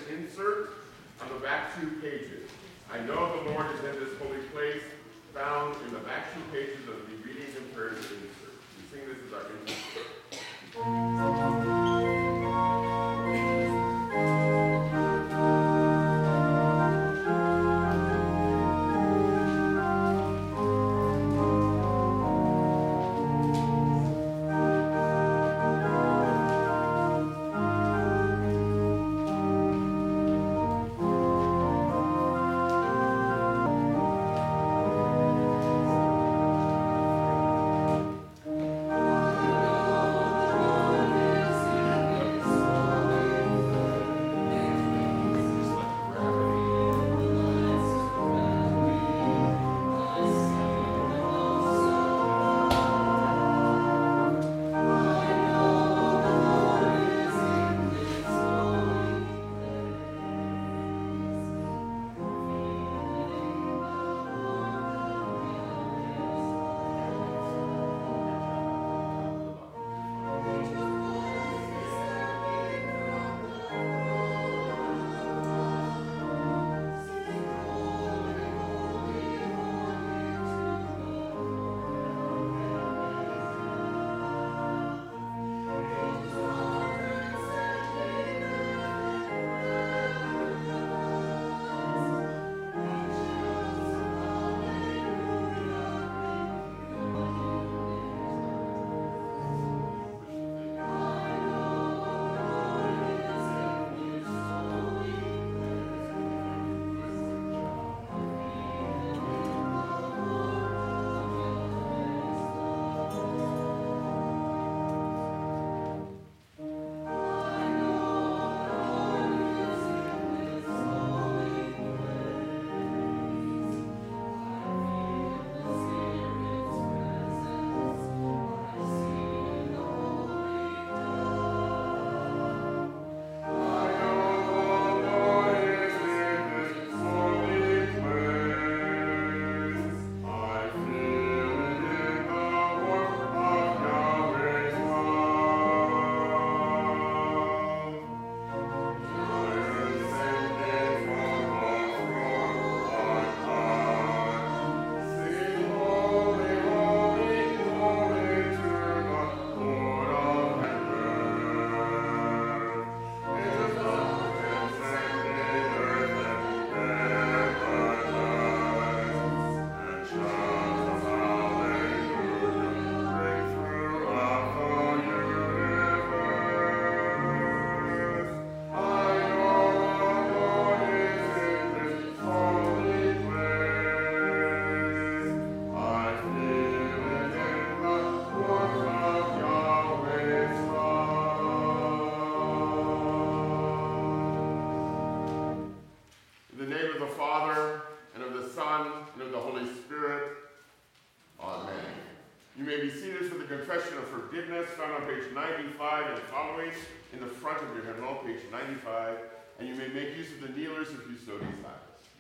insert on the back 2 pages. I know the Lord is in this holy place, found in the back 2 pages of the readings and prayers insert. We sing this as our insert. Confession of forgiveness found on page 95 and following in the front of your hymnal, page 95, and you may make use of the kneelers if you so desire.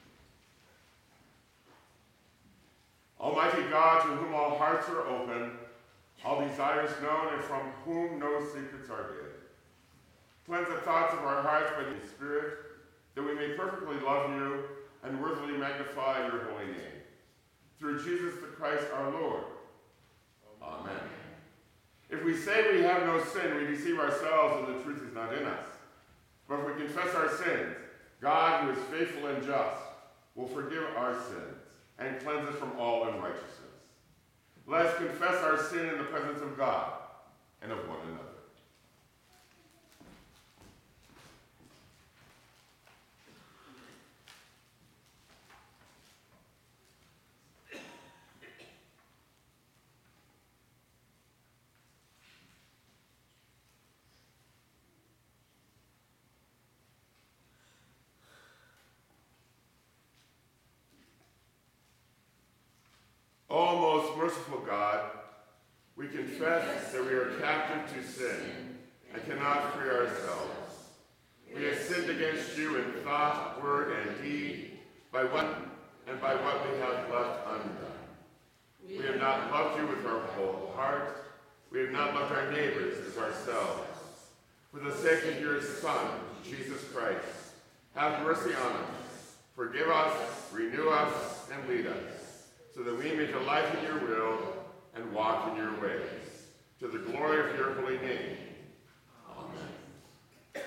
Almighty God, to whom all hearts are open, all desires known, and from whom no secrets are hid, cleanse the thoughts of our hearts by the Spirit, that we may perfectly love you and worthily magnify your holy name. Through Jesus the Christ our Lord. Amen. If we say we have no sin, we deceive ourselves and the truth is not in us. But if we confess our sins, God, who is faithful and just, will forgive our sins and cleanse us from all unrighteousness. Let us confess our sin in the presence of God and of one another. O most merciful God, we confess that we are captive to sin and cannot free ourselves. We have sinned against you in thought, word, and deed, by what we have left undone. We have not loved you with our whole heart. We have not loved our neighbors as ourselves. For the sake of your Son, Jesus Christ, Have mercy on us. Forgive us, renew us, and lead us, so that we may delight in your will and walk in your ways, to the glory of your holy name. Amen.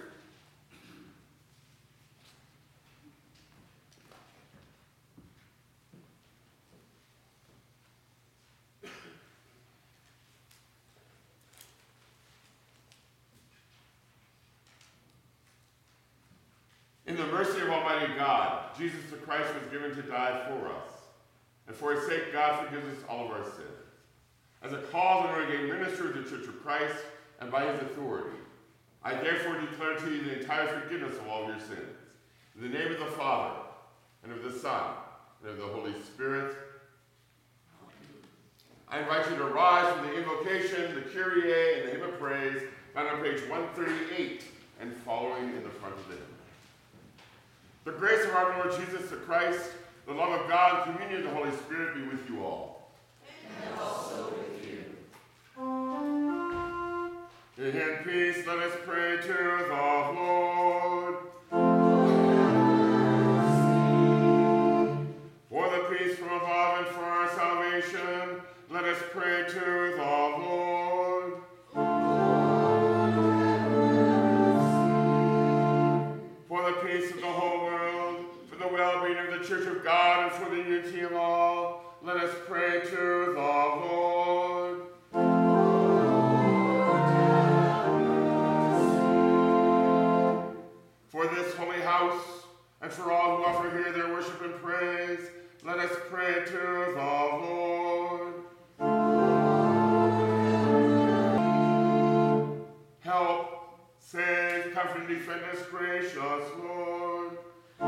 In the mercy of Almighty God, Jesus the Christ was given to die for us, and for his sake God forgives us all of our sins. As a called and ordained minister of the Church of Christ, and by his authority, I therefore declare to you the entire forgiveness of all of your sins. In the name of the Father, and of the Son, and of the Holy Spirit. I invite you to rise from the invocation, the Kyrie, and the hymn of praise, found on page 138, and following in the front of the hymn. The grace of our Lord Jesus the Christ, the love of God, and communion of the Holy Spirit be with you all. And also with you. In peace, let us pray to the Lord. For the peace from above and for our salvation, let us pray to the Lord. For the peace of the whole world, for the well-being of the Church of God, and for the unity of all, let us pray to the Lord. For this holy house, and for all who offer here their worship and praise, let us pray to the Lord. Help, save, comfort, and defend us, gracious Lord.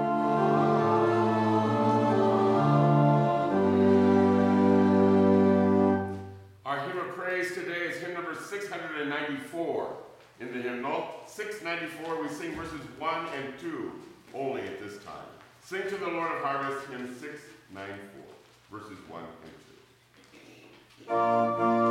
Our hymn of praise today is hymn number 694. In the hymnal, 694, we sing verses 1 and 2 only at this time. Sing to the Lord of Harvest, hymn 694, verses 1 and 2.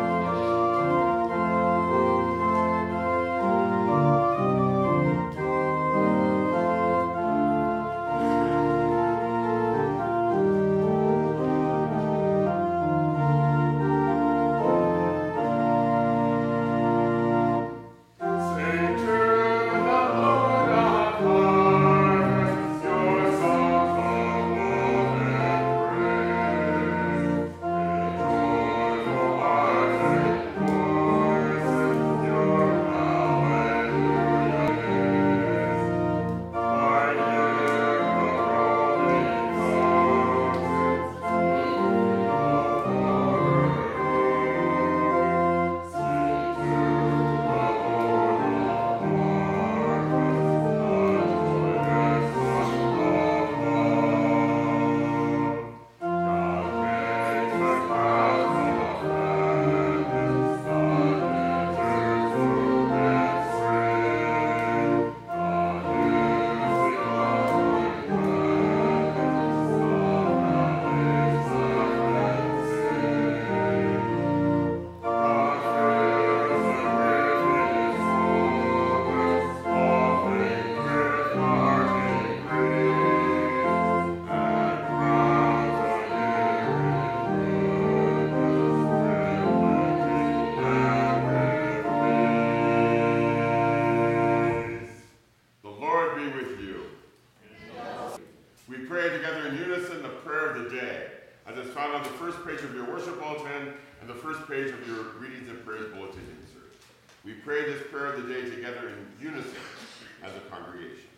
We pray this prayer of the day together in unison as a congregation.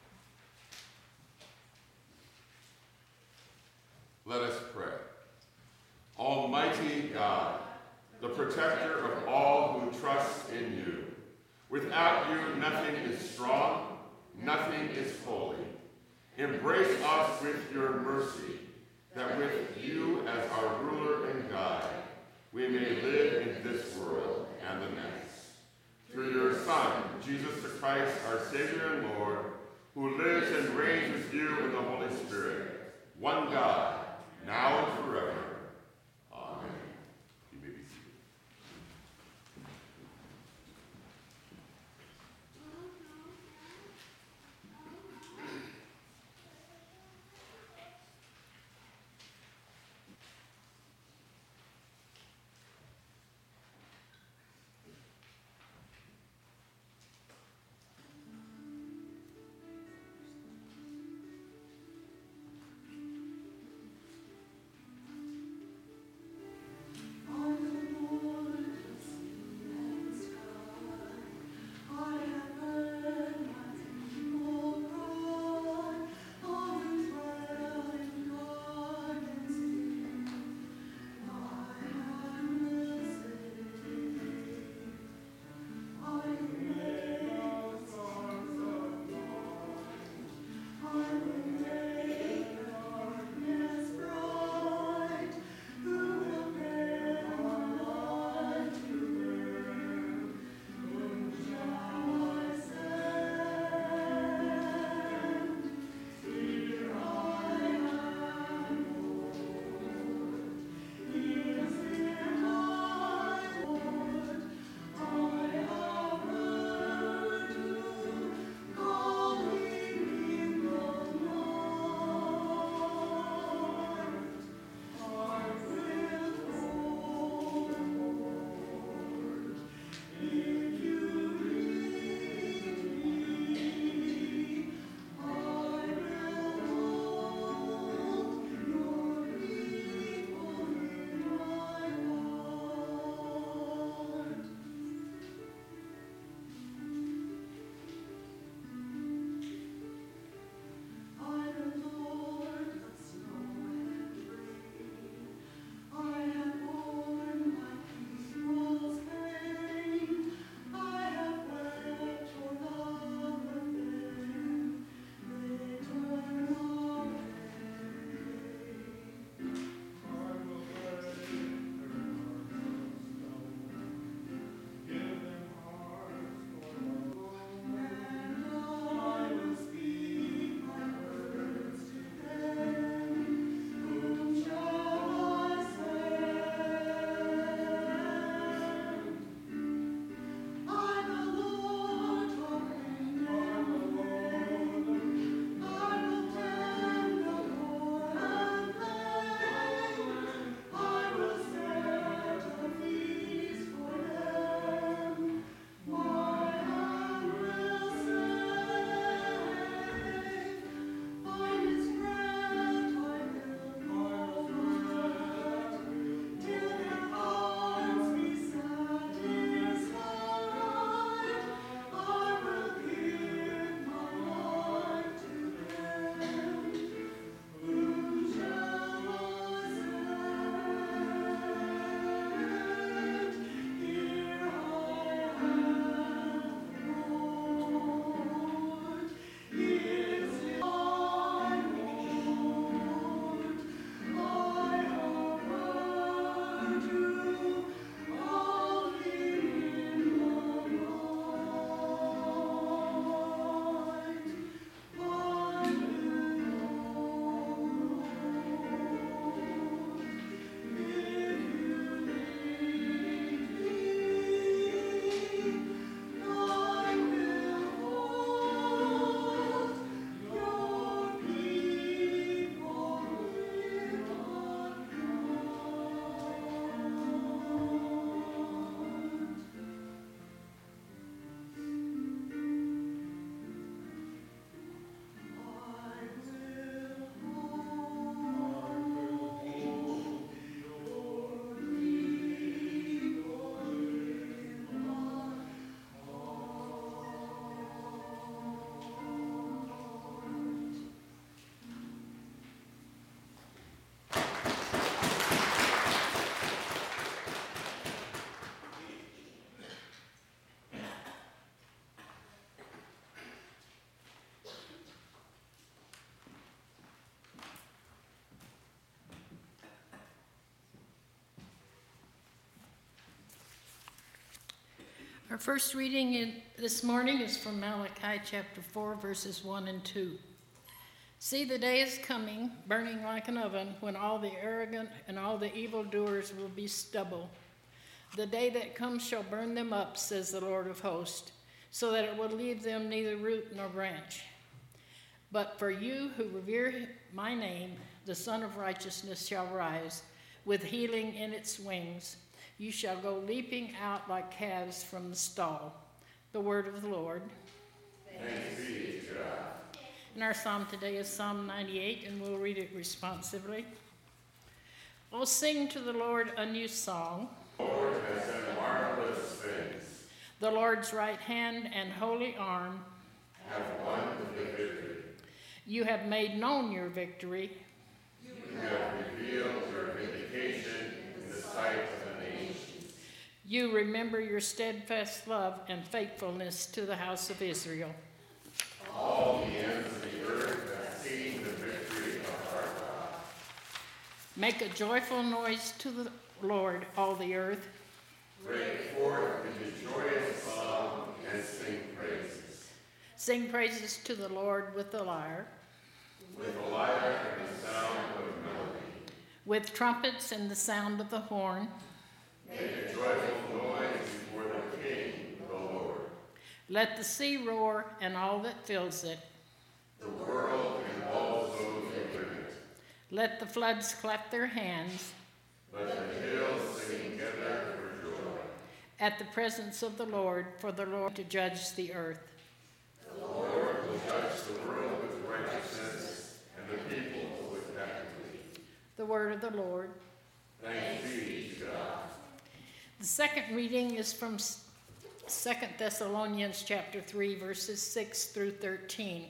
Let us pray. Almighty God, the protector of all who trust in you, without you nothing is strong, nothing is holy. Embrace us with your mercy, that with you as our ruler and guide, we may live in this world and the next. Through your Son, Jesus the Christ, our Savior and Lord, who lives and reigns with you in the Holy Spirit, one God, now and forever. Amen. You may be seated. Our first reading this morning is from Malachi chapter 4, verses 1 and 2. See, the day is coming, burning like an oven, when all the arrogant and all the evildoers will be stubble. The day that comes shall burn them up, says the Lord of hosts, so that it will leave them neither root nor branch. But for you who revere my name, the Son of Righteousness shall rise, with healing in its wings. You shall go leaping out like calves from the stall. The word of the Lord. Thanks be to God. And our psalm today is Psalm 98, and we'll read it responsively. Oh, sing to the Lord a new song. The Lord has done marvelous things. The Lord's right hand and holy arm have won the victory. You have made known your victory. You have revealed your vindication in the sight of the nations. You remember your steadfast love and faithfulness to the house of Israel. All the ends of the earth have seen the victory of our God. Make a joyful noise to the Lord, all the earth. Break forth into joyous song and sing praises. Sing praises to the Lord with the lyre. With the lyre and the sound of melody. With trumpets and the sound of the horn. Make a joyful noise before the King, the Lord. Let the sea roar and all that fills it. The world and all those who live in it. Let the floods clap their hands. Let the hills sing together for joy. At the presence of the Lord, for the Lord to judge the earth. The Lord will judge the world with righteousness and the people with equity. The word of the Lord. Thanks be to God. The second reading is from 2 Thessalonians chapter 3, verses 6 through 13.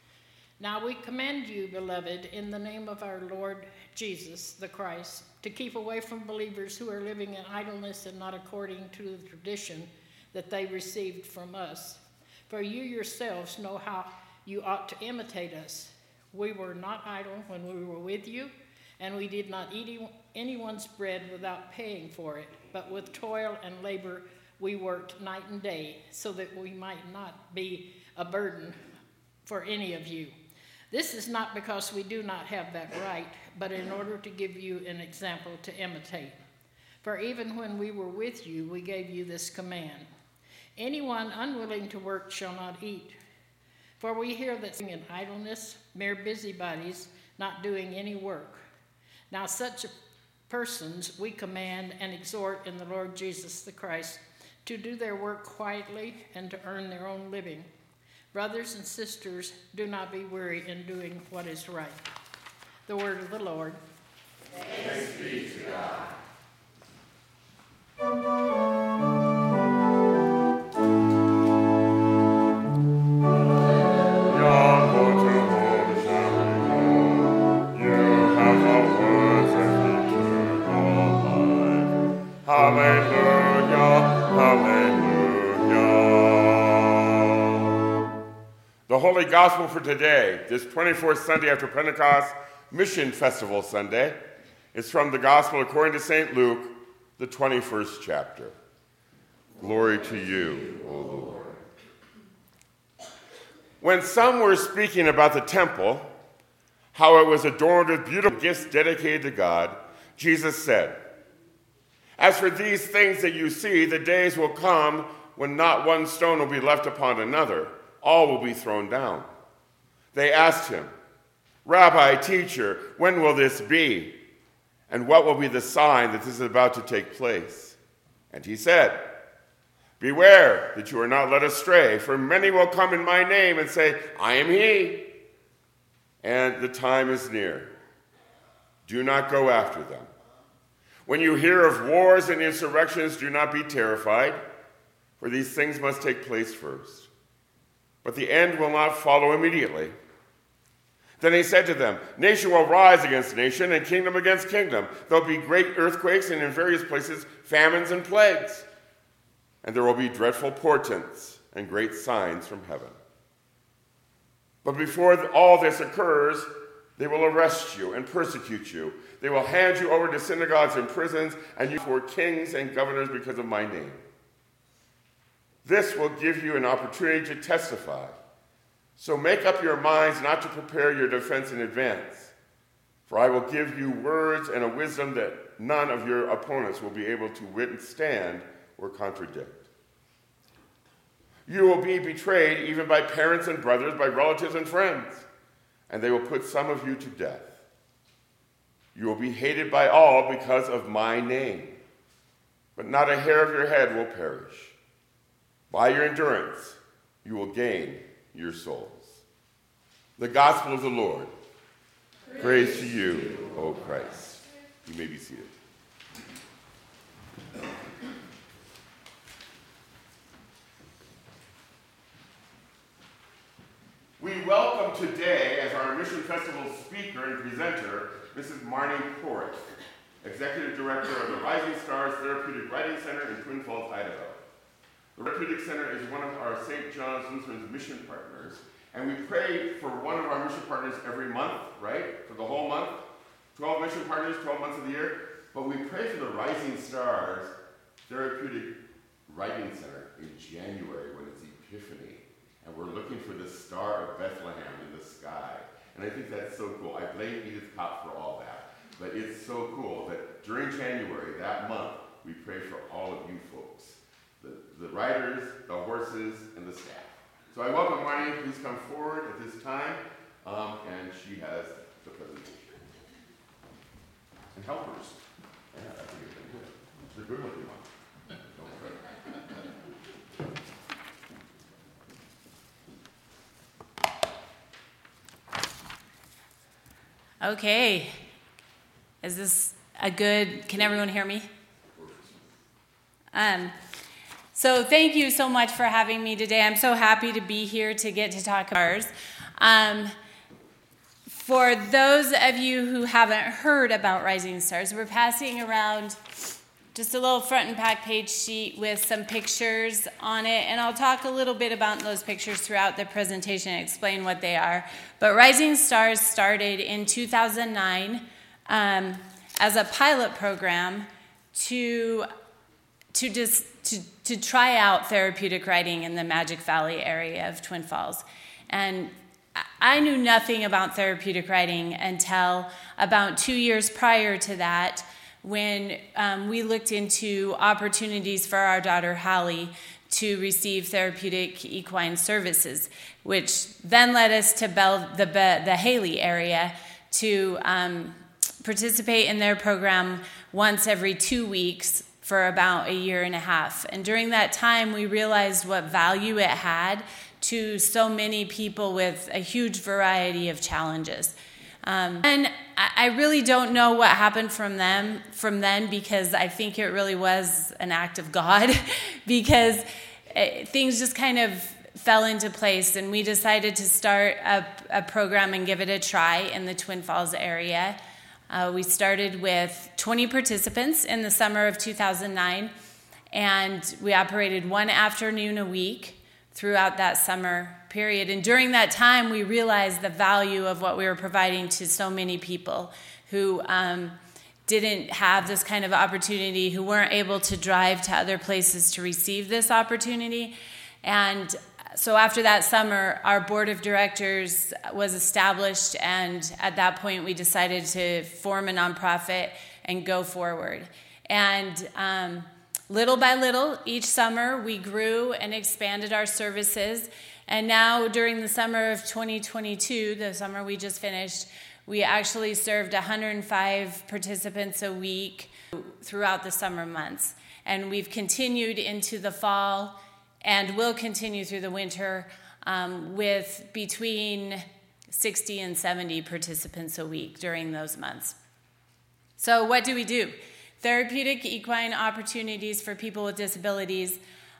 Now we command you, beloved, in the name of our Lord Jesus the Christ, to keep away from believers who are living in idleness and not according to the tradition that they received from us. For you yourselves know how you ought to imitate us. We were not idle when we were with you, and we did not eat anyone's bread without paying for it, but with toil and labor we worked night and day, so that we might not be a burden for any of you. This is not because we do not have that right, but in order to give you an example to imitate. For even when we were with you, we gave you this command. Anyone unwilling to work shall not eat. For we hear that in idleness, mere busybodies, not doing any work. Now such persons we command and exhort in the Lord Jesus the Christ to do their work quietly and to earn their own living. Brothers and sisters, do not be weary in doing what is right. The word of the Lord. Thanks be to God. Hallelujah, hallelujah. The Holy Gospel for today, this 24th Sunday after Pentecost, Mission Festival Sunday, is from the Gospel according to St. Luke, the 21st chapter. Glory to you, O Lord. When some were speaking about the temple, how it was adorned with beautiful gifts dedicated to God, Jesus said, "As for these things that you see, the days will come when not one stone will be left upon another. All will be thrown down." They asked him, "Rabbi, teacher, when will this be? And what will be the sign that this is about to take place?" And he said, "Beware that you are not led astray, for many will come in my name and say, 'I am he,' and the time is near. Do not go after them. When you hear of wars and insurrections, do not be terrified, for these things must take place first. But the end will not follow immediately." Then he said to them, "Nation will rise against nation and kingdom against kingdom. There will be great earthquakes and in various places famines and plagues. And there will be dreadful portents and great signs from heaven. But before all this occurs, they will arrest you and persecute you. They will hand you over to synagogues and prisons, and you for kings and governors because of my name. This will give you an opportunity to testify. So make up your minds not to prepare your defense in advance, for I will give you words and a wisdom that none of your opponents will be able to withstand or contradict. You will be betrayed even by parents and brothers, by relatives and friends, and they will put some of you to death. You will be hated by all because of my name, but not a hair of your head will perish. By your endurance, you will gain your souls. The gospel of the Lord. Praise to you, O Christ. You may be seated. We welcome today, as our Mission Festival speaker and presenter, Mrs. Marnie Porritt, Executive Director of the Rising Stars Therapeutic Writing Center in Twin Falls, Idaho. The Therapeutic Center is one of our St. John's Lutheran mission partners, and we pray for one of our mission partners every month, right? For the whole month. 12 mission partners, 12 months of the year. But we pray for the Rising Stars Therapeutic Writing Center in January when it's Epiphany. And we're looking for the Star of Bethlehem in the sky. And I think that's so cool. I blame Edith Kopp for all that. But it's so cool that during January, that month, we pray for all of you folks. The riders, the horses, and the staff. So I welcome Marnie. Please come forward at this time. And she has the presentation. And helpers. Yeah, I think it's been good. It's a good looking one. Okay. Is this a good, can everyone hear me? So thank you so much for having me today. I'm so happy to be here to get to talk about ours. For those of you who haven't heard about Rising Stars, we're passing around just a little front and back page sheet with some pictures on it, and I'll talk a little bit about those pictures throughout the presentation and explain what they are. But Rising Stars started in 2009 as a pilot program to try out therapeutic writing in the Magic Valley area of Twin Falls. And I knew nothing about therapeutic writing until about 2 years prior to that, when we looked into opportunities for our daughter Hallie to receive therapeutic equine services, which then led us to the Haley area to participate in their program once every 2 weeks for about a year and a half. And during that time, we realized what value it had to so many people with a huge variety of challenges. And I really don't know what happened from then, because I think it really was an act of God, because things just kind of fell into place, and we decided to start a program and give it a try in the Twin Falls area. We started with 20 participants in the summer of 2009, and we operated one afternoon a week throughout that summer period. And during that time, we realized the value of what we were providing to so many people who didn't have this kind of opportunity, who weren't able to drive to other places to receive this opportunity. And so after that summer, our board of directors was established, and at that point, we decided to form a nonprofit and go forward. And little by little, each summer, we grew and expanded our services. And now, during the summer of 2022, the summer we just finished, we actually served 105 participants a week throughout the summer months. And we've continued into the fall and will continue through the winter with between 60 and 70 participants a week during those months. So what do we do? Therapeutic equine opportunities for people with disabilities.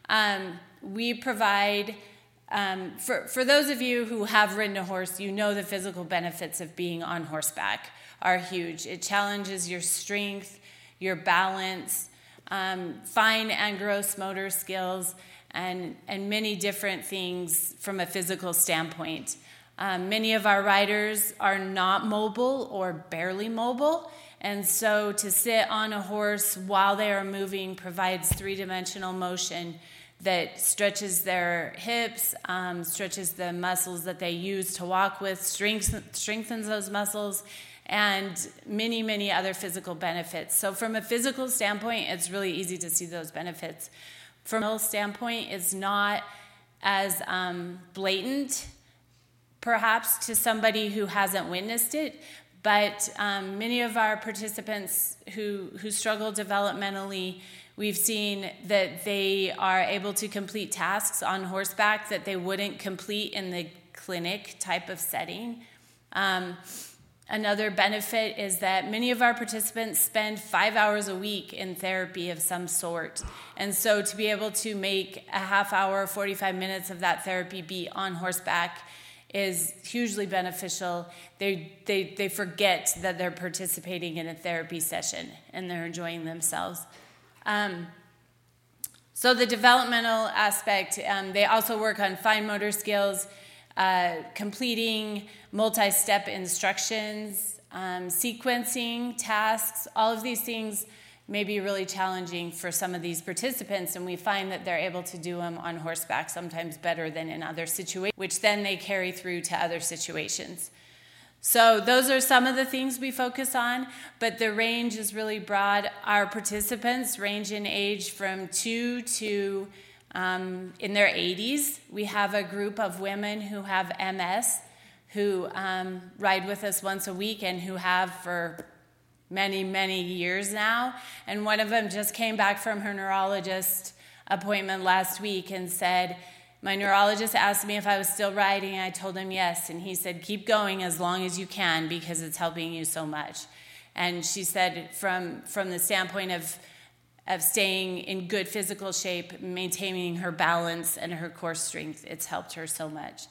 We provide, for those of you who have ridden a horse, you know the physical benefits of being on horseback are huge. It challenges your strength, your balance, fine and gross motor skills, and many different things from a physical standpoint. Many of our riders are not mobile or barely mobile, and so to sit on a horse while they are moving provides three-dimensional motion that stretches their hips, stretches the muscles that they use to walk with, strengthens those muscles, and many, many other physical benefits. So from a physical standpoint, it's really easy to see those benefits. From a mental standpoint, it's not as blatant, perhaps, to somebody who hasn't witnessed it, but many of our participants who struggle developmentally, we've seen that they are able to complete tasks on horseback that they wouldn't complete in the clinic type of setting. Another benefit is that many of our participants spend 5 hours a week in therapy of some sort. And so to be able to make a half hour, 45 minutes of that therapy be on horseback is hugely beneficial. They forget that they're participating in a therapy session and they're enjoying themselves. So the developmental aspect, they also work on fine motor skills, completing multi-step instructions, sequencing tasks. All of these things may be really challenging for some of these participants, and we find that they're able to do them on horseback sometimes better than in other situations, which then they carry through to other situations. So those are some of the things we focus on, but the range is really broad. Our participants range in age from 2 to in their 80s. We have a group of women who have MS who ride with us once a week and who have for many, many years now. And one of them just came back from her neurologist appointment last week and said, my neurologist asked me if I was still riding, and I told him yes. And he said, keep going as long as you can because it's helping you so much. And she said from the standpoint of staying in good physical shape, maintaining her balance and her core strength, it's helped her so much.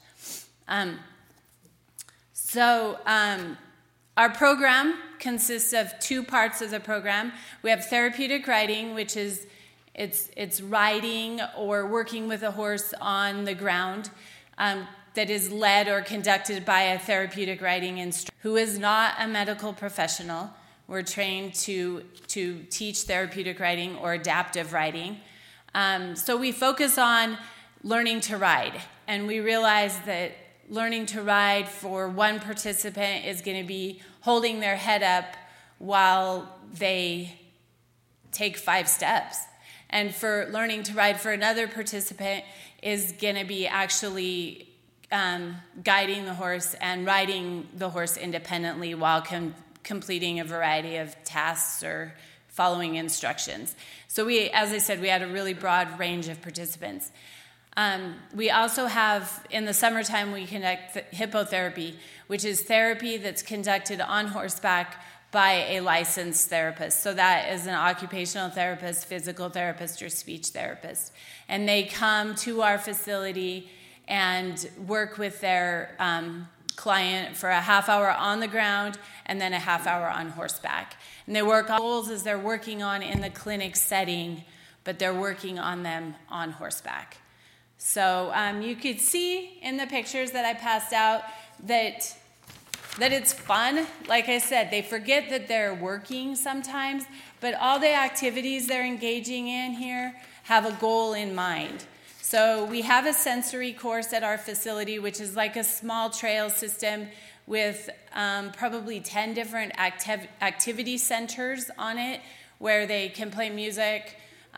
Our program consists of 2 parts of the program. We have therapeutic riding, which is it's riding or working with a horse on the ground that is led or conducted by a therapeutic riding instructor who is not a medical professional. We're trained to teach therapeutic riding or adaptive riding. So we focus on learning to ride, and we realize that learning to ride for one participant is going to be holding their head up while they take 5 steps. And for learning to ride for another participant is going to be actually guiding the horse and riding the horse independently while completing a variety of tasks or following instructions. So we, as I said, we had a really broad range of participants. We also have, in the summertime, we conduct hippotherapy, which is therapy that's conducted on horseback by a licensed therapist. So that is an occupational therapist, physical therapist, or speech therapist. And they come to our facility and work with their client for a half hour on the ground and then a half hour on horseback. And they work on goals as they're working on in the clinic setting, but they're working on them on horseback. So you could see in the pictures that I passed out that it's fun. Like I said, they forget that they're working sometimes, but all the activities they're engaging in here have a goal in mind. So we have a sensory course at our facility, which is like a small trail system with probably 10 different activity centers on it where they can play music,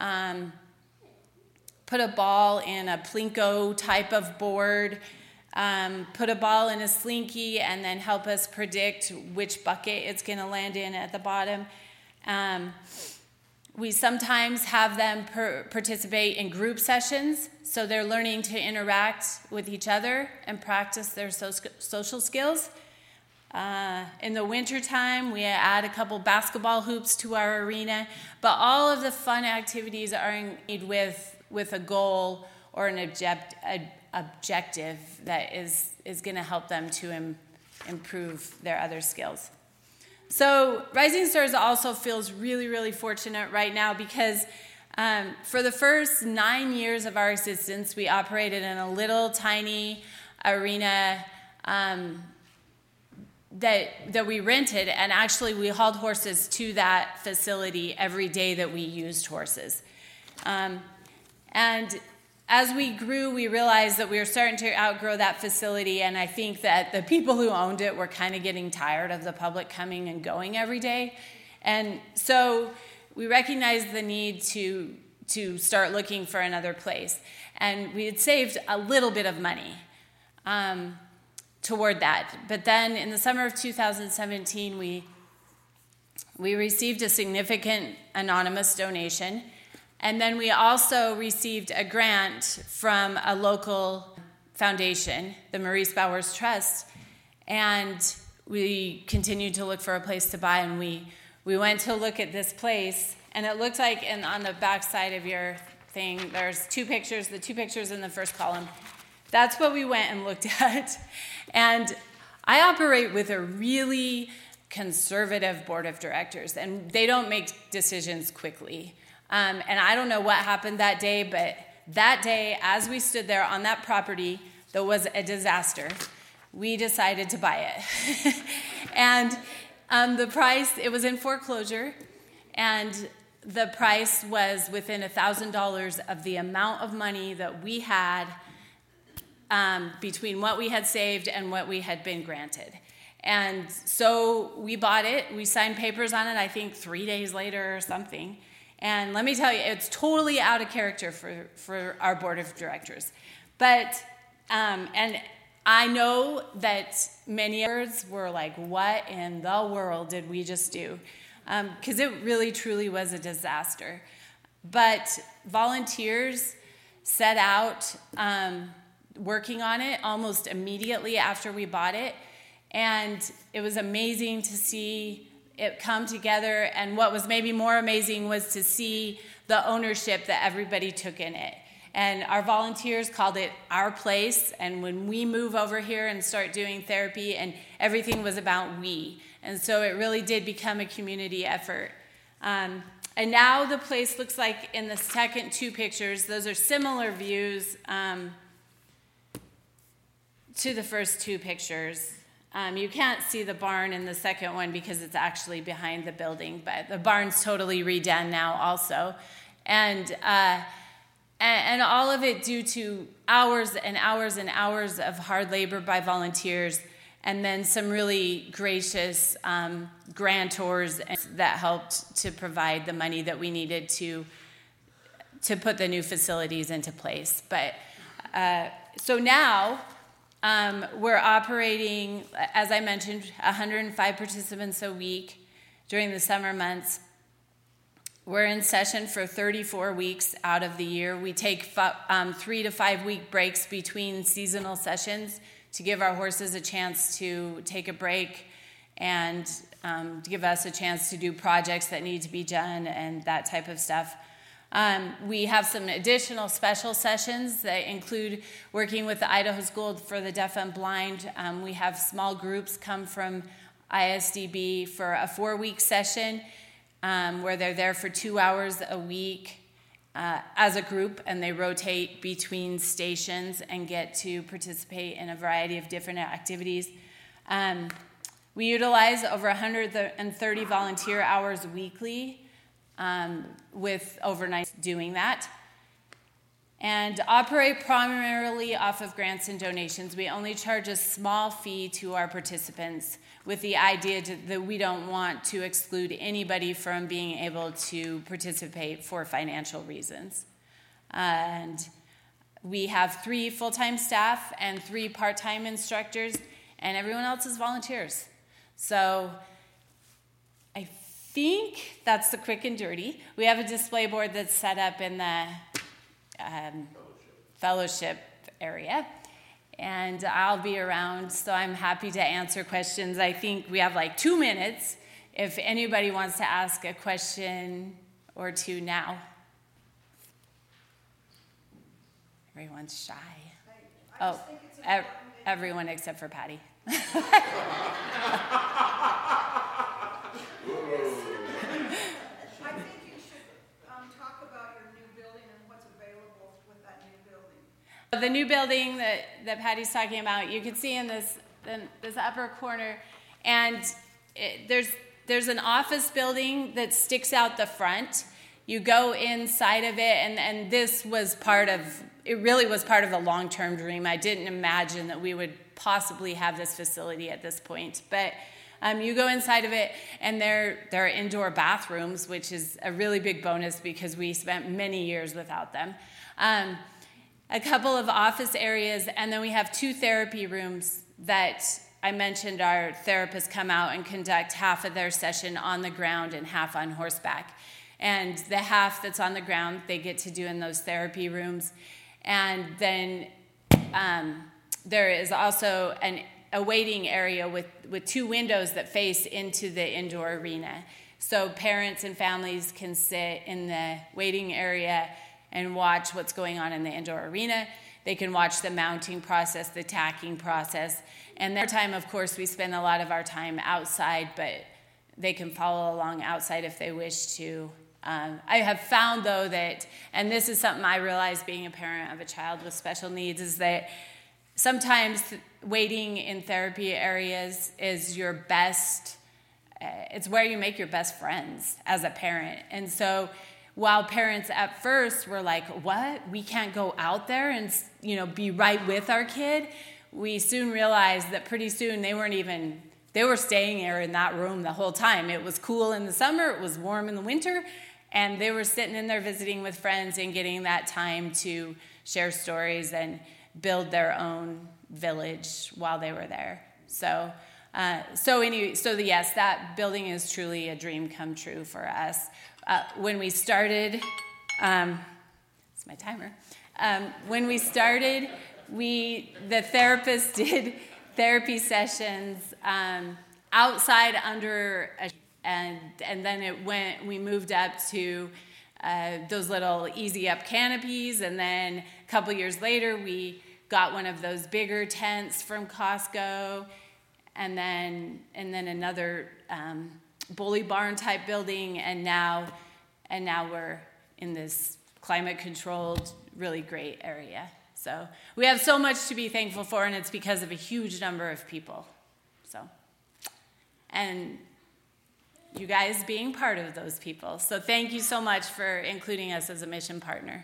put a ball in a Plinko type of board, put a ball in a slinky, and then help us predict which bucket it's going to land in at the bottom. We sometimes have them participate in group sessions, so they're learning to interact with each other and practice their social skills. In the wintertime, we add a couple basketball hoops to our arena, but all of the fun activities are in need with a goal or an objective that is going to help them to improve their other skills. So Rising Stars also feels really, really fortunate right now because for the first 9 years of our existence, we operated in a little tiny arena that we rented, and actually we hauled horses to that facility every day that we used horses. And as we grew, we realized that we were starting to outgrow that facility, and I think that the people who owned it were kind of getting tired of the public coming and going every day. And so we recognized the need to start looking for another place. And we had saved a little bit of money toward that. But then in the summer of 2017, we received a significant anonymous donation. And then we also received a grant from a local foundation, the Maurice Bowers Trust. And we continued to look for a place to buy, and we went to look at this place, and it looked like on the back side of your thing, there's two pictures, the two pictures in the first column. That's what we went and looked at. And I operate with a really conservative board of directors, and they don't make decisions quickly. And I don't know what happened that day, but that day, as we stood there on that property that was a disaster, we decided to buy it. And the price, it was in foreclosure, and the price was within $1,000 of the amount of money that we had between what we had saved and what we had been granted. And so we bought it. We signed papers on it, I think 3 days later or something. And let me tell you, it's totally out of character for our board of directors. But, and I know that many others were like, what in the world did we just do? Because it really, truly was a disaster. But volunteers set out working on it almost immediately after we bought it. And it was amazing to see it come together, and what was maybe more amazing was to see the ownership that everybody took in it. And our volunteers called it our place, and when we move over here and start doing therapy, and everything was about we. And so it really did become a community effort. And now the place looks like in the second two pictures, those are similar views to the first two pictures. You can't see the barn in the second one because it's actually behind the building, but the barn's totally redone now also. And all of it due to hours and hours and hours of hard labor by volunteers, and then some really gracious grantors that helped to provide the money that we needed to put the new facilities into place. But so now, we're operating, as I mentioned, 105 participants a week during the summer months. We're in session for 34 weeks out of the year. We take 3 to 5 week breaks between seasonal sessions to give our horses a chance to take a break and to give us a chance to do projects that need to be done and that type of stuff. We have some additional special sessions that include working with the Idaho School for the Deaf and Blind. We have small groups come from ISDB for a 4-week session where they're there for 2 hours a week as a group, and they rotate between stations and get to participate in a variety of different activities. We utilize over 130 volunteer hours weekly, with overnight doing that, and operate primarily off of grants and donations. We only charge a small fee to our participants with the idea that we don't want to exclude anybody from being able to participate for financial reasons. And we have 3 full-time staff and 3 part-time instructors, and everyone else is volunteers. So I think that's the quick and dirty. We have a display board that's set up in the fellowship area, and I'll be around, so I'm happy to answer questions. I think we have like 2 minutes if anybody wants to ask a question or two now. Everyone's shy. Oh, everyone except for Patty. The new building that Patty's talking about, you can see in this upper corner, and there's an office building that sticks out the front. You go inside of it, and this was part of it really was part of a long-term dream. I didn't imagine that we would possibly have this facility at this point. But you go inside of it, and there are indoor bathrooms, which is a really big bonus because we spent many years without them. A couple of office areas, and then we have 2 therapy rooms that I mentioned our therapists come out and conduct half of their session on the ground and half on horseback. And the half that's on the ground, they get to do in those therapy rooms. And then there is also a waiting area with 2 windows that face into the indoor arena. So parents and families can sit in the waiting area and watch what's going on in the indoor arena. They can watch the mounting process, the tacking process. And that time, of course, we spend a lot of our time outside, but they can follow along outside if they wish to. I have found, though, that, and this is something I realized being a parent of a child with special needs, is that sometimes waiting in therapy areas is your best, it's where you make your best friends as a parent. And so while parents at first were like, what? We can't go out there and, be right with our kid? We soon realized that pretty soon they were staying there in that room the whole time. It was cool in the summer, it was warm in the winter, and they were sitting in there visiting with friends and getting that time to share stories and build their own village while they were there. So yes, that building is truly a dream come true for us. When we started, it's my timer. When we started, the therapists did therapy sessions outside under, and then we moved up to those little easy up canopies, and then a couple years later we got one of those bigger tents from Costco, and then another bully barn type building, and now we're in this climate controlled, really great area. So we have so much to be thankful for, and it's because of a huge number of people. And you guys being part of those people. So thank you so much for including us as a mission partner.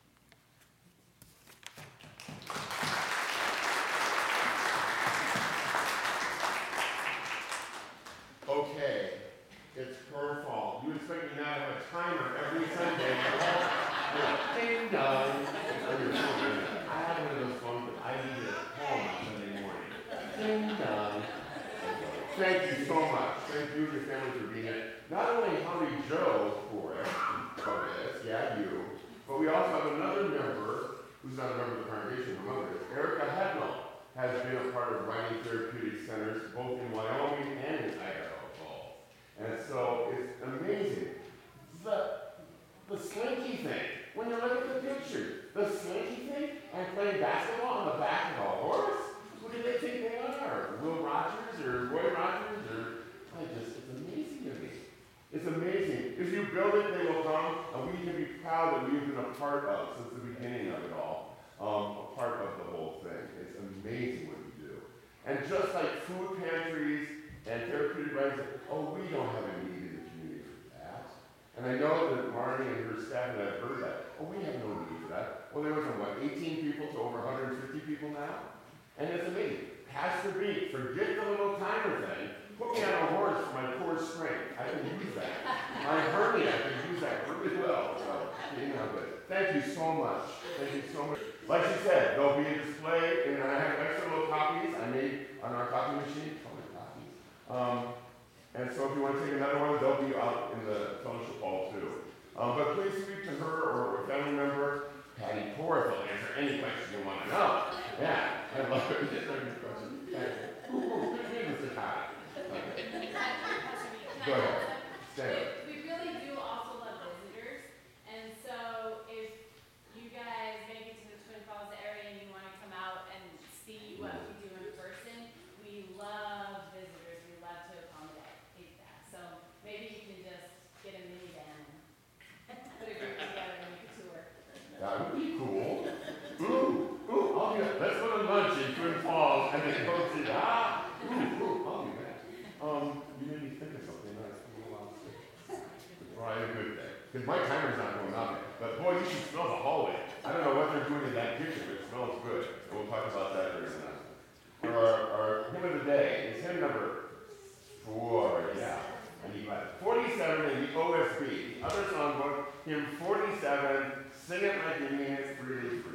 Okay, it's Corn Fall. You expect me now to have a timer every Sunday. Ding dong. I have one of those phones, but I need it at home on Sunday morning. Ding dong. Thank you so much. Thank you and your family for being here. Not only Holly Joe for this, you, but we also have another member who's not a member of the congregation, her mother is. Erica Hednell has been a part of Writing Therapeutic Centers both in Wyoming and in Idaho. And so it's amazing. The slinky thing, when you look at the picture, the slinky thing and playing basketball on the back of a horse? Who do they think they are? Will Rogers or Roy Rogers? It's amazing to me. It's amazing. If you build it, they will come, and we can be proud that we've been a part of since the beginning of it all, a part of the whole thing. It's amazing what you do. And just like food pantries and therapeutic writers, we don't have a need in the community for that. And I know that Marnie and her staff have heard that. We have no need for that. Well, there was from 18 people to over 150 people now? And it's amazing. Pastor B, forget the little timer thing. Put me on a horse for my core strength. I can use that. My hernia, I can use that really well. So, but thank you so much. Thank you so much. Like she said, there'll be a display, and I have extra little copies I made on our copy machine. Copies. And so if you want to take another one, they'll be out in the fellowship hall too. But please speak to her or a family member. Patty Poor will answer any question you want to know. Yeah, I love it. Mr. Todd. Go ahead. Stay. We really do also love visitors, and so if you guys make it to the Twin Falls area and you want to come out and see what we do in person, we love visitors. We love to accommodate that. So maybe you can just get a minivan and put a group together and make a tour. That would be cool. Let's go to lunch in Twin Falls and then go see that. I'll do that. You made me think of something nice. Probably a good thing. Because my timer's not going up. But boy, you should smell the hallway. I don't know what they're doing in that kitchen, but it smells good. And we'll talk about that during the announcement. Our hymn of the day is hymn number 4, yeah. And you got 47 in the OSB. The other songbook, hymn 47, Sing It Like You Mean It, Freely, Freely.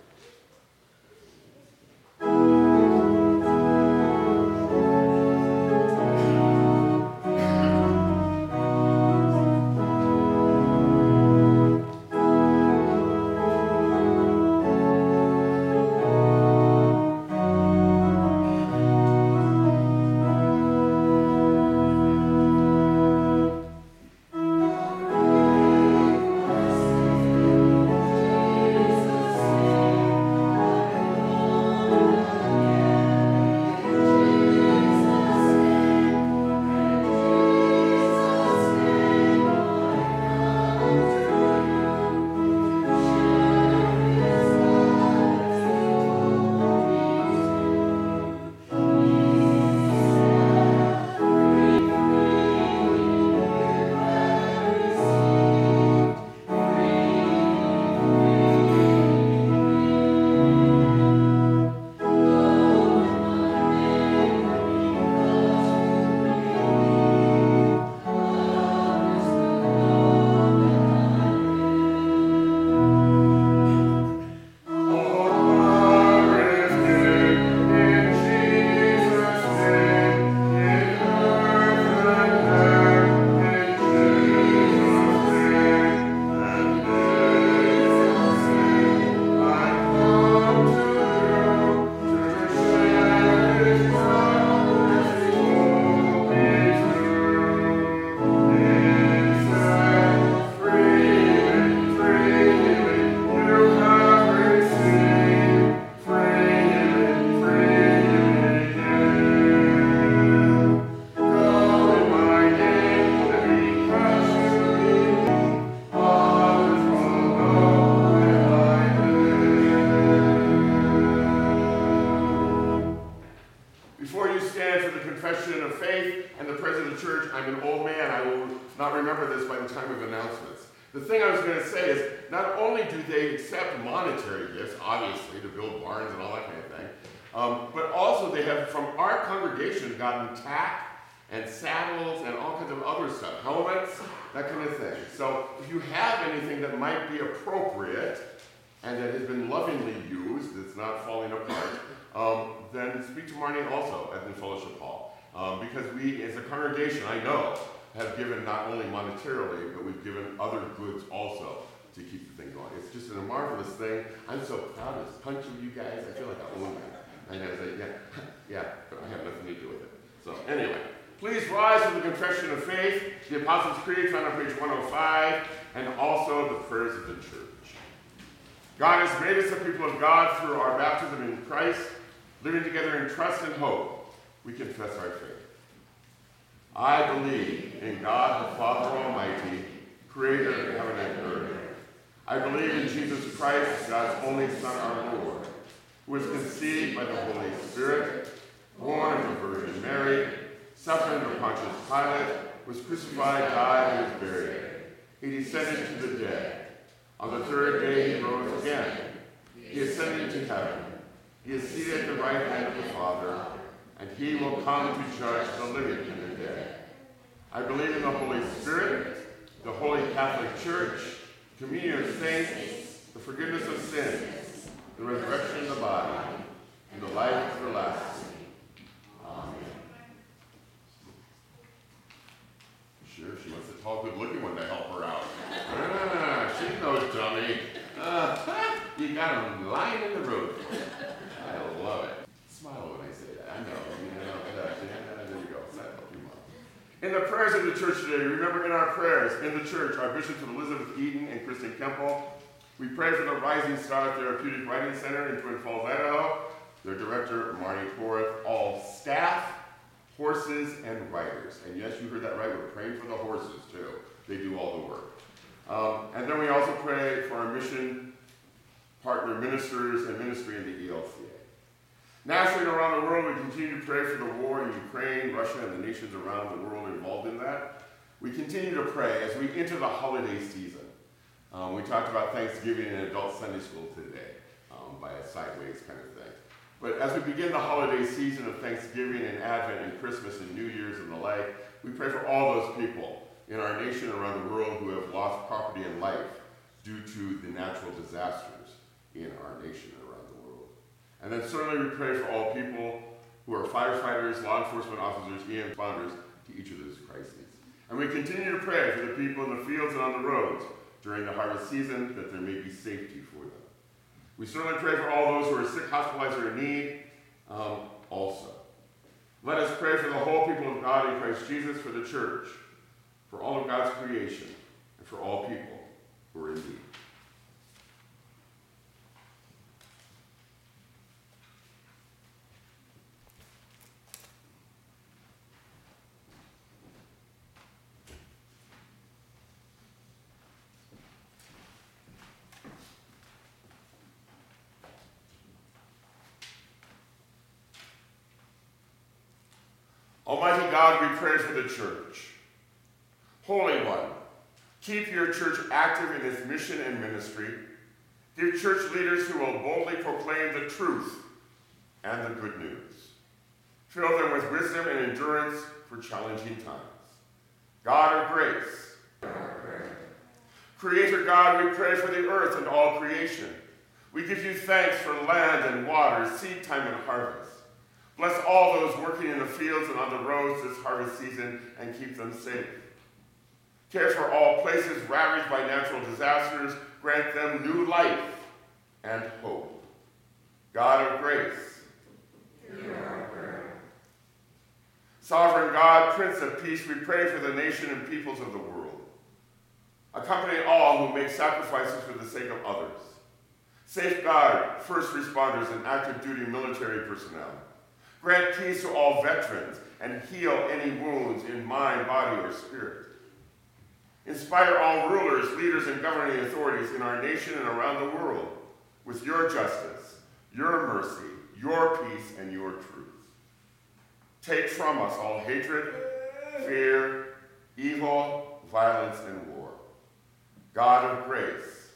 The thing I was going to say is, not only do they accept monetary gifts, obviously, to build barns and all that kind of thing, but also they have, from our congregation, gotten tack and saddles and all kinds of other stuff, helmets, that kind of thing. So if you have anything that might be appropriate and that has been lovingly used, that's not falling apart, then speak to Marnie also at the Fellowship Hall. Because we, as a congregation, I know, have given not only monetarily, but we've given other goods also to keep the thing going. It's just a marvelous thing. I'm so proud of punch of you guys. I feel like I own that. And I say, yeah, but I have nothing to do with it. So anyway, please rise for the confession of faith, the Apostles' Creed found on page 105, and also the prayers of the church. God has made us a people of God through our baptism in Christ, living together in trust and hope. We confess our faith. I believe in God the Father Almighty, creator of heaven and earth. I believe in Jesus Christ, God's only Son, our Lord, who was conceived by the Holy Spirit, born of the Virgin Mary, suffered under Pontius Pilate, was crucified, died, and was buried. He descended to the dead. On the third day he rose again. He ascended to heaven. He is seated at the right hand of the Father, and he will come to judge the living and the dead. I believe in the Holy Spirit, the Holy Catholic Church, communion of saints, the forgiveness of sins, the resurrection of the body, and the life everlasting. Amen. Sure, she wants a tall, good-looking one to help her out. She's no dummy. You got him lying in the road. I love it. Smile when I say that. I know. There you go. In the prayers of the church today, remember in our prayers in the church, our bishops of Elizabeth Eden and Kristen Kempel. We pray for the Rising Star Therapeutic Writing Center in Twin Falls, Idaho, their director, Marnie Torith, all staff, horses, and riders. And yes, you heard that right. We're praying for the horses, too. They do all the work. And then we also pray for our mission partner ministers and ministry in the ELCA. Nationally and around the world, we continue to pray for the war in Ukraine, Russia, and the nations around the world involved in that. We continue to pray as we enter the holiday season. We talked about Thanksgiving in adult Sunday school today. by a sideways kind of thing. But as we begin the holiday season of Thanksgiving and Advent and Christmas and New Year's and the like, we pray for all those people in our nation and around the world who have lost property and life due to the natural disasters in our nation and around the world. And then certainly we pray for all people who are firefighters, law enforcement officers, EM responders to each of those crises. And we continue to pray for the people in the fields and on the roads during the harvest season that there may be safety for them. We certainly pray for all those who are sick, hospitalized, or in need also. Let us pray for the whole people of God in Christ Jesus, for the church, for all of God's creation, and for all people who are in need. Almighty God, we pray for the church. Holy One, keep your church active in its mission and ministry. Give church leaders who will boldly proclaim the truth and the good news. Fill them with wisdom and endurance for challenging times. God of grace, Creator God, we pray for the earth and all creation. We give you thanks for land and water, seed time and harvest. Bless all those working in the fields and on the roads this harvest season and keep them safe. Care for all places ravaged by natural disasters. Grant them new life and hope. God of grace, hear our prayer. Sovereign God, Prince of Peace, we pray for the nation and peoples of the world. Accompany all who make sacrifices for the sake of others. Safeguard first responders and active duty military personnel. Grant peace to all veterans and heal any wounds in mind, body, or spirit. Inspire all rulers, leaders, and governing authorities in our nation and around the world with your justice, your mercy, your peace, and your truth. Take from us all hatred, fear, evil, violence, and war. God of grace,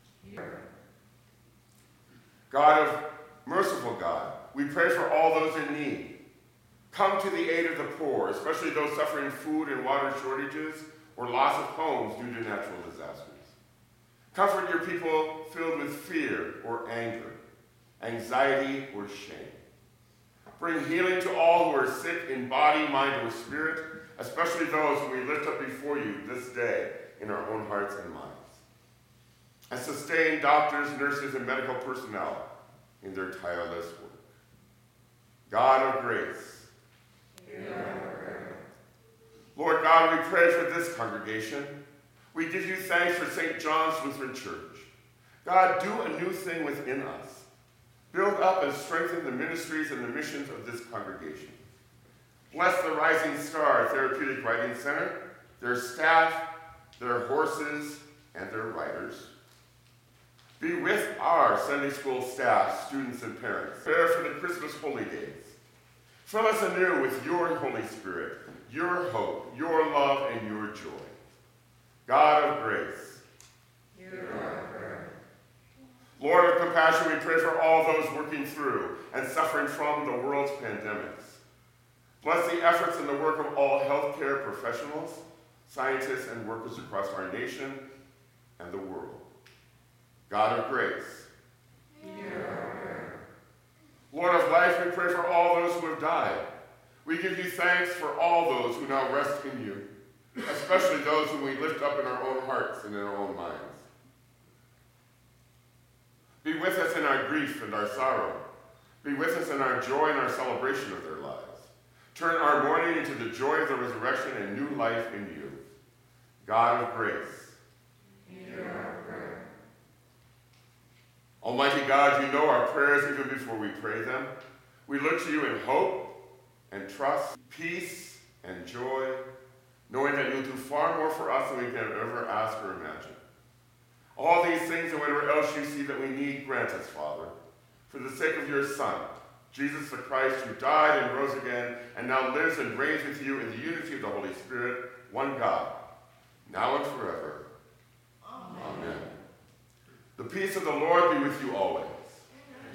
God of merciful God, we pray for all those in need. Come to the aid of the poor, especially those suffering food and water shortages or loss of homes due to natural disasters. Comfort your people filled with fear or anger, anxiety or shame. Bring healing to all who are sick in body, mind, or spirit, especially those whom we lift up before you this day in our own hearts and minds. And sustain doctors, nurses, and medical personnel in their tireless work. God of grace, hear our prayer. Lord God, we pray for this congregation. We give you thanks for St. John's Lutheran Church. God, do a new thing within us. Build up and strengthen the ministries and the missions of this congregation. Bless the Rising Star Therapeutic Riding Center, their staff, their horses, and their riders. Be with our Sunday school staff, students, and parents. Prepare for the Christmas holy days. Fill us anew with your Holy Spirit, your hope, your love, and your joy. God of grace, hear our prayer. Lord of compassion, we pray for all those working through and suffering from the world's pandemics. Bless the efforts and the work of all healthcare professionals, scientists, and workers across our nation and the world. God of grace, hear our prayer. Lord of life, we pray for all those who have died. We give you thanks for all those who now rest in you, especially those whom we lift up in our own hearts and in our own minds. Be with us in our grief and our sorrow. Be with us in our joy and our celebration of their lives. Turn our mourning into the joy of the resurrection and new life in you. God of grace, hear our prayer. Almighty God, you know our prayers even before we pray them. We look to you in hope and trust, peace and joy, knowing that you'll do far more for us than we can ever ask or imagine. All these things and whatever else you see that we need, grant us, Father, for the sake of your Son, Jesus the Christ, who died and rose again, and now lives and reigns with you in the unity of the Holy Spirit, one God, now and forever. Amen. Amen. The peace of the Lord be with you always.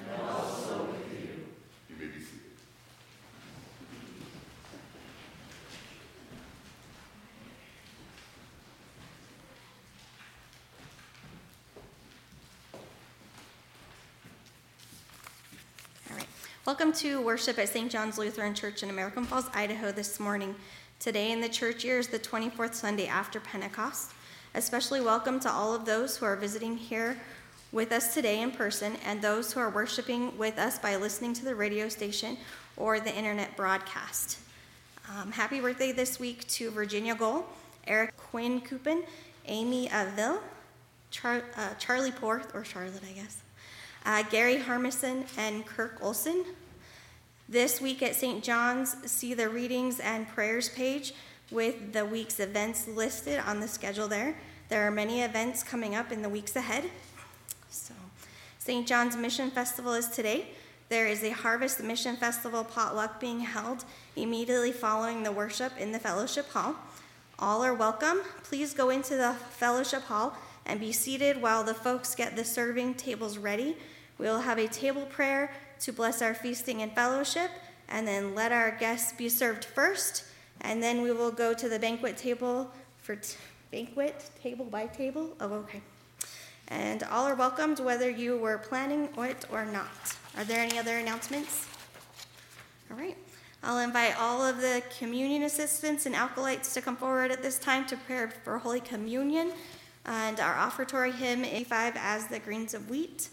Welcome to worship at St. John's Lutheran Church in American Falls, Idaho this morning. Today in the church year is the 24th Sunday after Pentecost. Especially welcome to all of those who are visiting here with us today in person and those who are worshiping with us by listening to the radio station or the internet broadcast. Happy birthday this week to Virginia Gohl, Eric Quinn Coupin, Amy Aville, Charlie Porth, or Charlotte, I guess, Gary Harmison, and Kirk Olson. This week at St. John's, see the readings and prayers page with the week's events listed on the schedule there. There are many events coming up in the weeks ahead. So, St. John's Mission Festival is today. There is a Harvest Mission Festival potluck being held immediately following the worship in the Fellowship Hall. All are welcome. Please go into the Fellowship Hall and be seated while the folks get the serving tables ready. We will have a table prayer to bless our feasting and fellowship, and then let our guests be served first, and then we will go to the banquet table for banquet, table by table. Oh, okay. And all are welcomed, whether you were planning it or not. Are there any other announcements? All right. I'll invite all of the communion assistants and acolytes to come forward at this time to prepare for Holy Communion, and our offertory hymn 85 as the grains of wheat.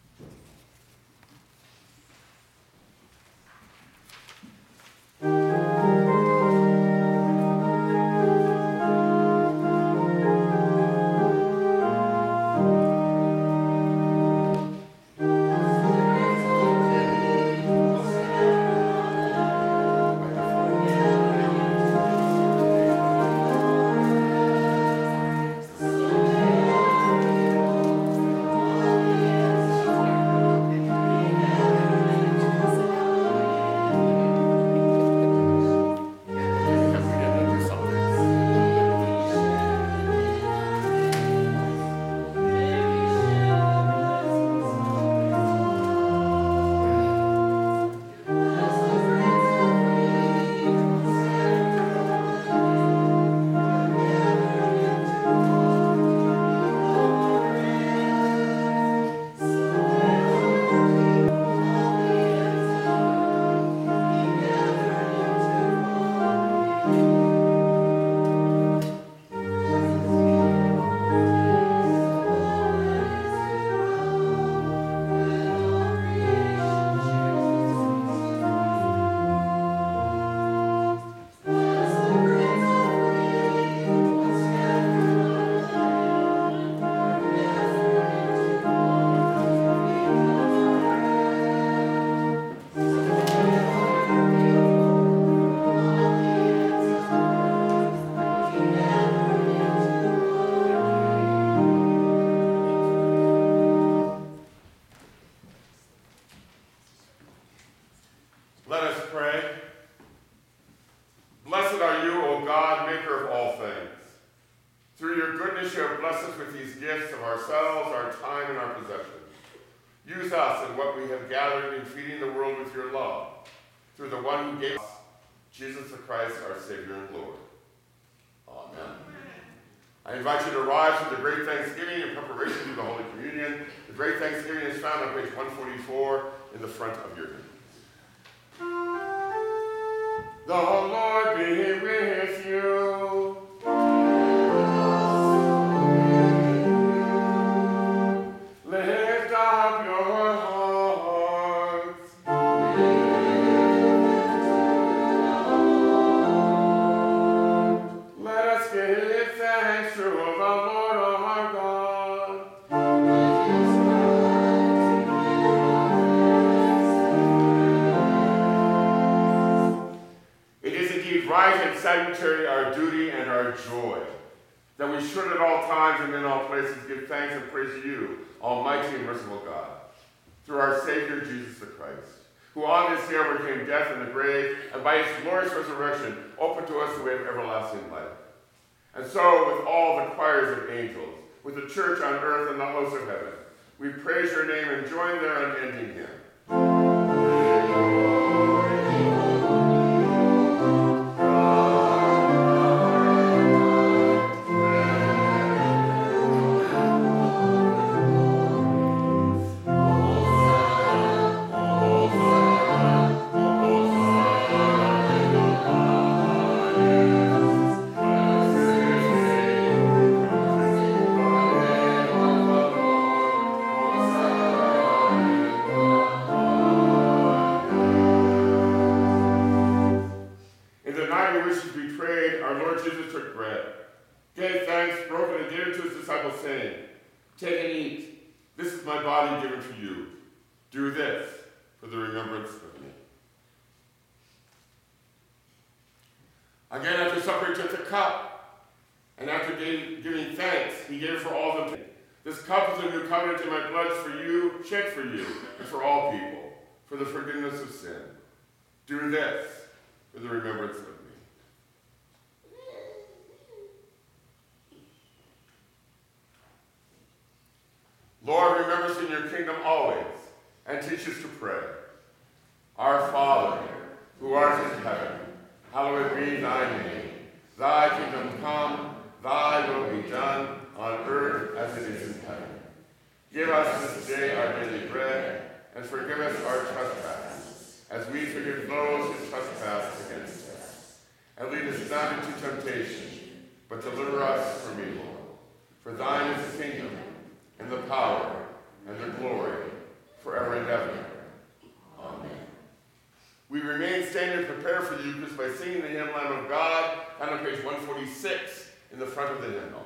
Use us in what we have gathered in feeding the world with your love, through the one who gave us, Jesus the Christ, our Savior and Lord. Amen. I invite you to rise for the great Thanksgiving in preparation for the Holy Communion. The great Thanksgiving is found on page 144 in the front of your hymn. The Lord be with you. Lift up your hearts. Let us give thanks to the Lord our God. It is indeed right and salutary, our duty and our joy, that we should at all times and in all places give thanks and praise you, Almighty and merciful God, through our Savior Jesus the Christ, who on this day overcame death and the grave, and by his glorious resurrection opened to us the way of everlasting life. And so, with all the choirs of angels, with the church on earth and the hosts of heaven, we praise your name and join their unending hymn. gave thanks, broke it, and gave it to his disciples, saying, "Take and eat. This is my body given for you. Do this for the remembrance of me." Again, after supper, he took the cup, and after giving thanks, he gave it for all of them. "This cup is a new covenant in my blood for you, shed for you, and for all people, for the forgiveness of sin. Do this for the remembrance of me." Lord, remember us in your kingdom always, and teach us to pray. Our Father, who art in heaven, hallowed be thy name. Thy kingdom come, thy will be done, on earth as it is in heaven. Give us this day our daily bread, and forgive us our trespasses, as we forgive those who trespass against us. And lead us not into temptation, but deliver us from evil. For thine is the kingdom, and the power, and the glory, forever and ever. Amen. We remain standing prepared for the Eucharist by singing the hymn Lamb of God, found on page 146 in the front of the hymnal.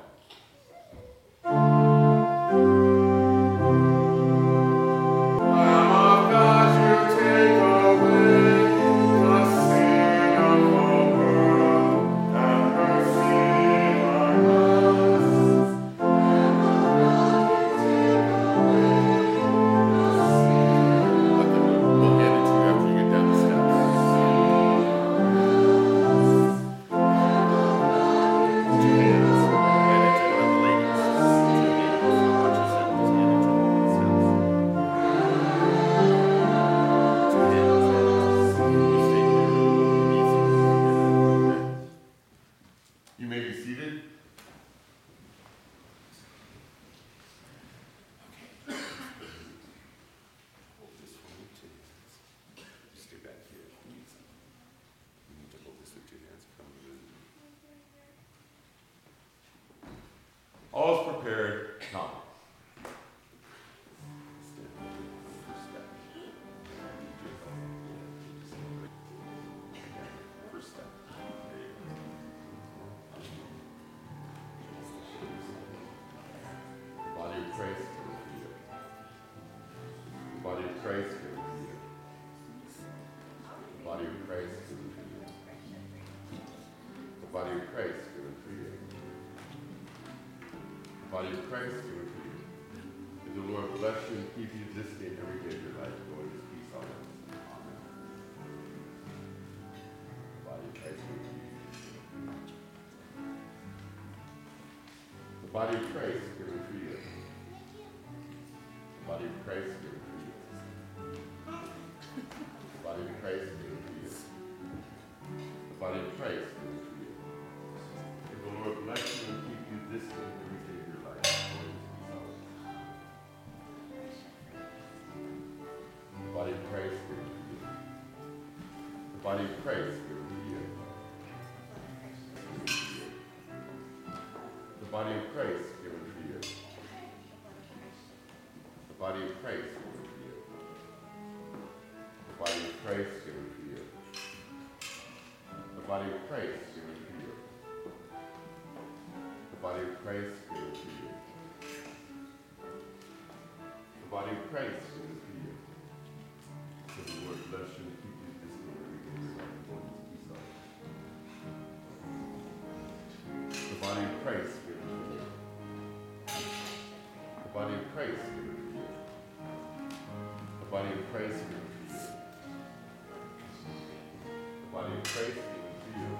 All is prepared, come. First step. Body of Christ, given for you. The body of Christ, given for you. The body of Christ, given for you. The body of Christ, given for you. Body of Christ, given for you. May the Lord bless you and keep you this day and every day of your life. Go in his peace. Amen. Body of Christ, given for you. The body of Christ, given for you. The body of Christ, given for you. The body of Christ, given for you. The body of Christ, given for you. May the Lord bless you and keep you this day and every day of your life. The body of Christ given for you. The body of Christ given for you. The body of Christ given for you. The body of Christ given for you. The body of Christ given for you. The body of Christ given for you. The body of Christ given for you. The body of Christ given for you. May the Lord bless you and keep you this day every day of your life. The body of Christ given for you. The body of Christ given for you. The body of Christ given for you. The body of Christ given for you.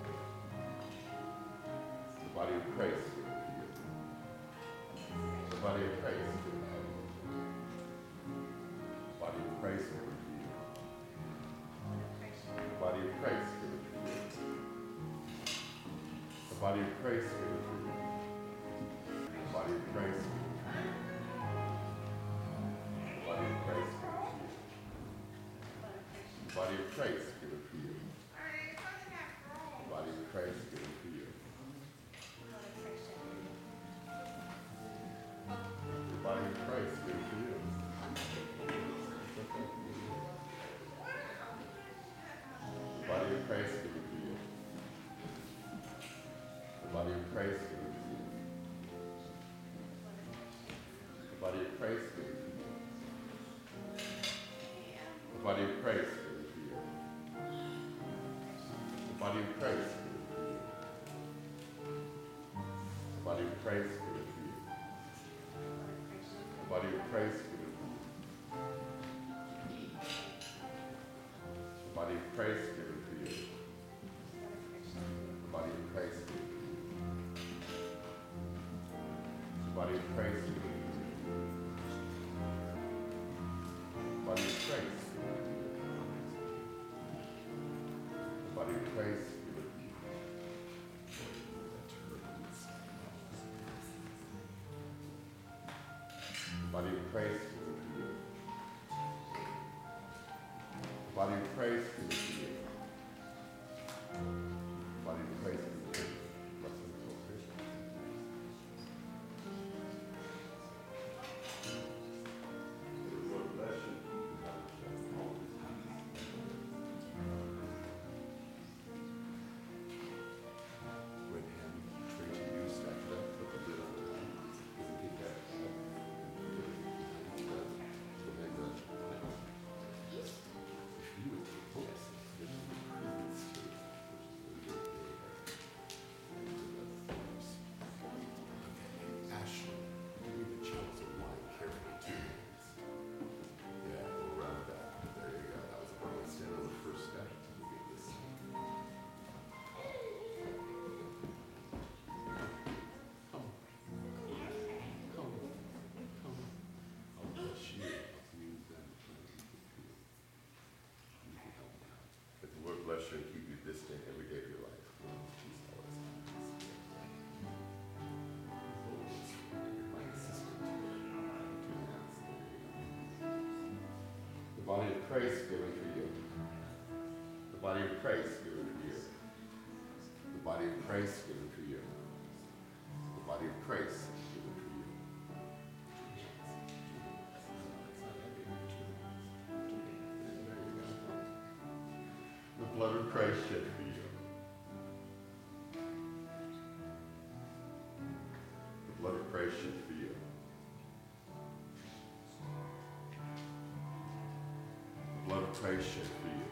The body of Christ given for you. The body of Christ given for you. The body of Christ given for you. The body of Christ given for you. The body of Christ given for you. The body of Christ given for you. The body of Christ given for you. The body of Christ given for you. The body of Christ given for you. The body of Christ given for you. The body of Christ given for you. The body of Christ Christ given for you. The body of Christ given for you. The body of Christ given for you. The body of Christ given for you. The body of Christ given for you. The body of Christ given for you. The body of Christ given for you. The body of Christ given for you. The body of Christ given for you. The body of Christ given for you. The body of Christ given for you. The body of Christ given for you. The body of Christ given for you. The body of Christ given for you. Bless him, soul, Christ. The Lord bless you. When hand tray to you, stack it up, put the lid on the top. Doesn't take that. Ashley, give me the chalice of wine carefully, 2 minutes. Yeah, we'll round that. There you go. That was a one stand on the first step. We'll get this. Come. I'll bless you. I'll use them. You can help me out. That the Lord bless you and keep you this day every day of your life. Jesus, always. The body of Christ given for you. The body of Christ given for you. The body of Christ given for you. The body of Christ given for you. The blood of Christ shed for you. The blood of Christ shed for you. The blood of Christ shed for you.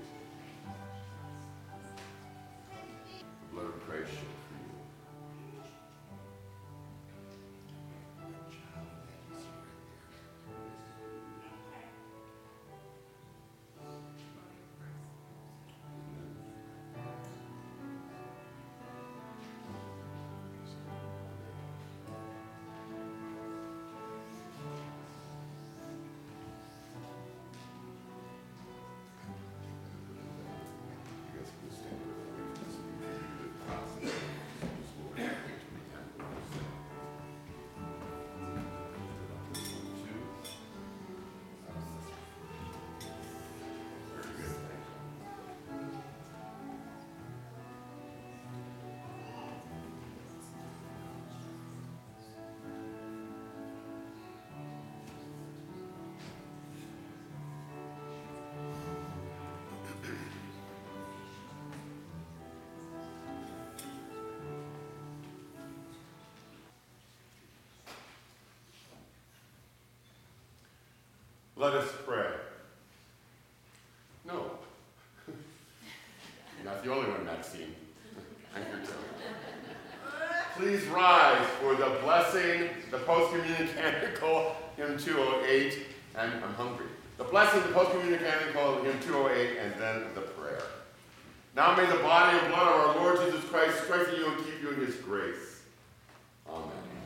The blood of Christ shed for you. You guys can stand with me. So you can do the cross. Just go back to me, time to say. 1, 2. Very good. Thank you. Let us pray. No. You're not the only one, Maxine. I'm here too. Please rise for the blessing, the post-communion canticle, hymn 208, and I'm hungry. The blessing, the post-communion canticle, hymn 208, and then the prayer. Now may the body and blood of our Lord Jesus Christ strengthen you and keep you in his grace. Amen.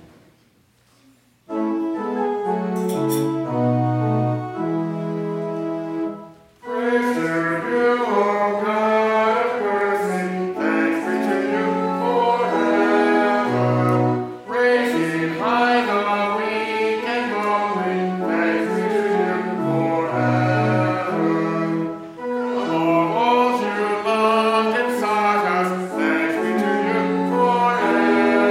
Praise to you, O God of mercy. Thanks be to you forever. Raising high the weak and lowly. Thanks be to you forever. Among all you loved and sought us. Thanks be to you forever.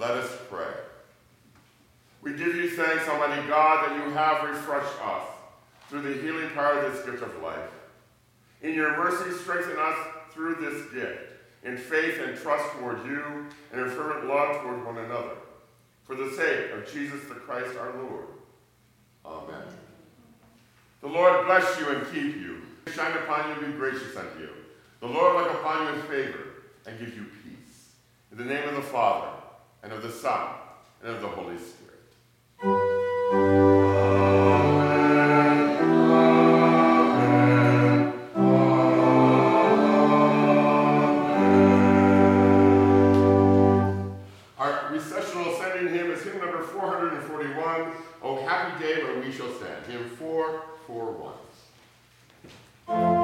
Let us pray. We give you thanks, Almighty God, that you have refreshed us through the healing power of this gift of life. In your mercy, strengthen us through this gift, in faith and trust toward you, and in fervent love toward one another. For the sake of Jesus the Christ our Lord. Amen. The Lord bless you and keep you. Shine upon you and be gracious unto you. The Lord look upon you in favor and give you peace. In the name of the Father, and of the Son, and of the Holy Spirit. Our recessional ascending hymn is hymn number 441, O Happy Day When We Shall Stand. Hymn 441.